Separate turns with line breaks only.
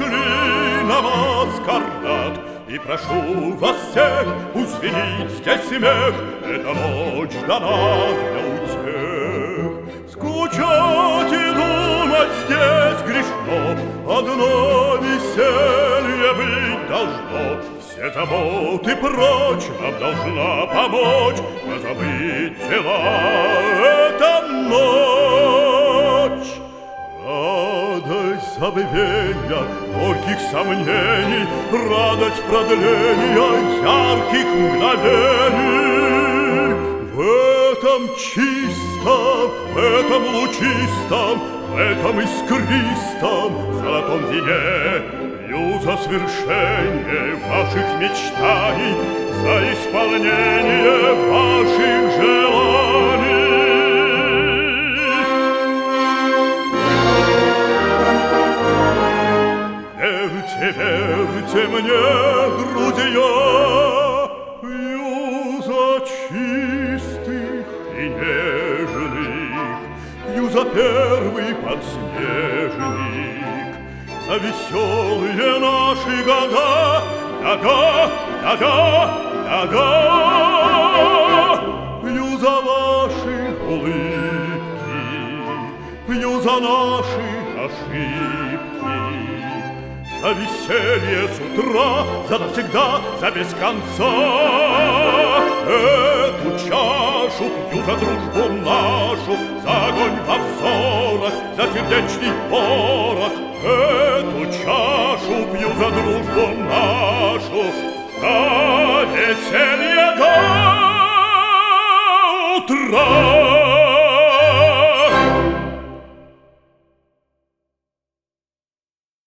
пришли на маскарад. И прошу вас всех, пусть звенит здесь смех, эта ночь дана для утех. Скучать и думать здесь грешно, одно веселье быть должно. Все заботы прочь нам должна помочь позабыть дела эта ночь. Радость забвения горьких сомнений, радость продления ярких мгновений. В этом чистом, в этом лучистом, в этом искристом золотом вине пью за свершение ваших мечтаний, за исполнение ваших желаний. Верьте, верьте мне, друзья, пью за чистых и нежных, пью за первый подснежник, за веселые наши года, да-да, да-да, да-да. Пью за ваши улыбки, пью за наши ошибки, за веселье с утра, за навсегда, за без конца. Эту чашу пью за дружбу нашу, за огонь во взорах, за сердечный порох. Эту чашу пью за дружбу нашу, за веселье до утра.